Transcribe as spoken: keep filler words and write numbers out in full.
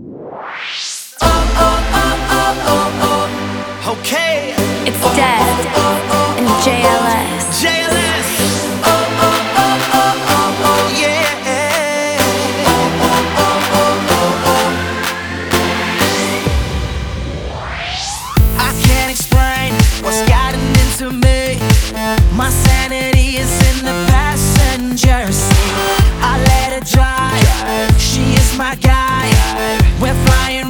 Oh, oh, oh, oh, oh, oh. Okay. It's Dead and J L S. J L S. Oh, oh, oh, oh, oh, oh, yeah. Oh, oh, oh, oh, oh, oh. I can't explain what's gotten into me. My sanity is in the passenger seat. I let her drive. She is my guide. We're flying